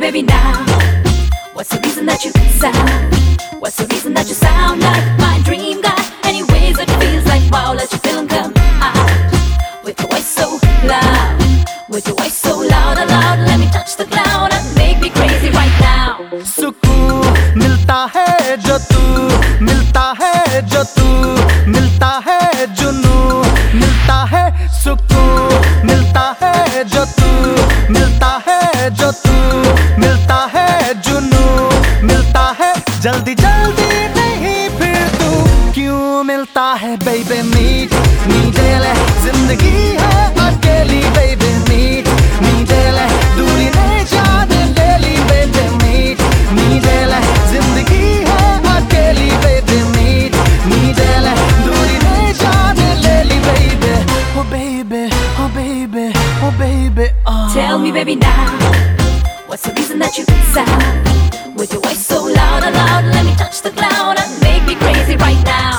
baby now. What's the reason that you sound? What's the reason that you sound like my dream guy? Anyways, it feels like wow, let your feeling come out. With your voice so loud, with your voice so loud, loud. Let me touch the cloud and make me crazy right now. सुकून मिलता है जो तू, मिलता है जो तू, मिलता है जुनू, मिलता है सुकून, मिलता है जो तू, मिलता है जो तू, मिलता है जुनू, मिलता है जल्दी जल्दी नहीं फिर तू क्यों मिलता है बेबी मीट मीठे ले जिंदगी है अकेली बेबी मीट मीठे ले दूरी नहीं जाने ले ली बेबी मीट मीठे ले जिंदगी है अकेली बेबी मीट मीठे ले दूरी नहीं जाने ले ली baby oh baby oh baby oh baby oh. Tell me baby now, what's the reason that you sound? With your voice so loud, loud, let me touch the cloud and make me crazy right now.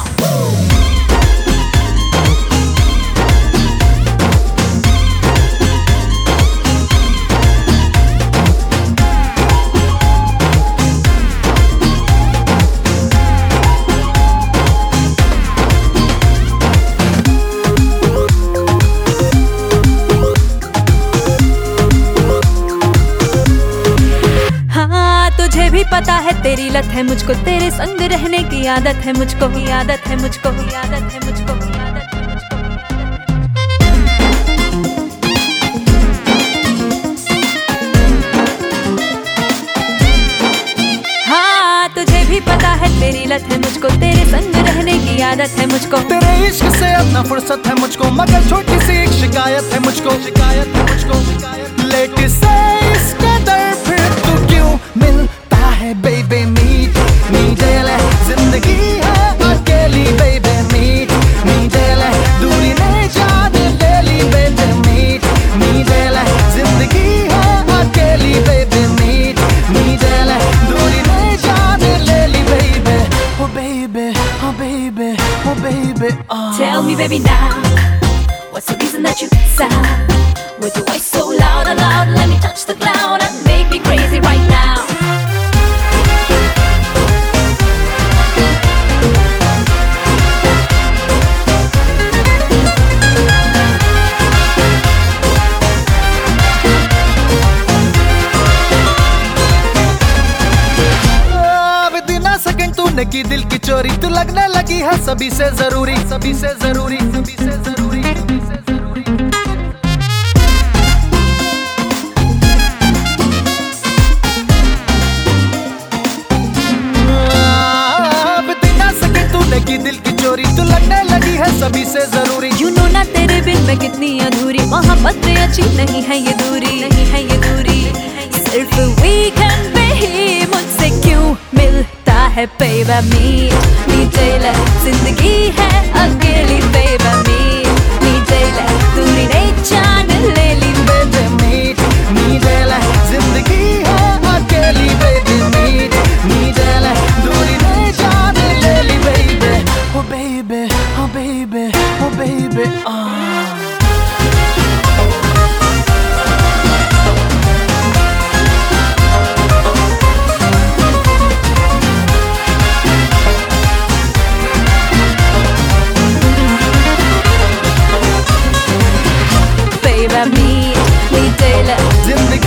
तुझे भी पता है तेरी लत है मुझको, तेरे संग रहने की आदत है मुझको, आदत है मुझको, आदत है मुझको, आदत है मुझको। हाँ तुझे भी पता है तेरी लत है मुझको, तेरे संग रहने की आदत है मुझको। तेरे इश्क से अपना फुर्सत है मुझको, मगर छोटी सी एक शिकायत है मुझको, शिकायत है मुझको, लेट से इसका दर फिर तू क्यों मिलता है बेबी मीट मीठे ले जिंदगी है अकेली बेबी मीट मीठे ले दूरी नहीं जाने ले ली बेबी मीट मीठे ले जिंदगी है अकेली बेबी मीट मीठे ले दूरी नहीं जाने ले ली baby oh baby oh baby oh baby oh. Tell me baby now, what's the reason that you sound? With your voice so loud, loud, let me touch the cloud and make me crazy right now. तूने की दिल की चोरी, तू लगने लगी है सभी से जरूरी, सभी से जरूरी, सभी से जरूरी, सभी से जरूरी। अब बिना सके तूने की दिल की चोरी, तू लगने लगी है सभी से जरूरी। You know ना तेरे बिन मैं कितनी अधूरी, मोहब्बत में अच्छी नहीं है ये दूरी, नहीं है ये दूरी। सिर्फ वीकेंड पे ही मुझसे क्यों मिलता है बेबी मीट मीठे ले जिंदगी है अकेली बेबी मीट मीठे ले दूरी नहीं जान ले ली बेबी मीट मीठे ले जिंदगी है अकेली बेबी मीट मीठे ले दूरी नहीं जान ले ली baby oh baby oh baby oh baby oh. मीठे ले जिंदगी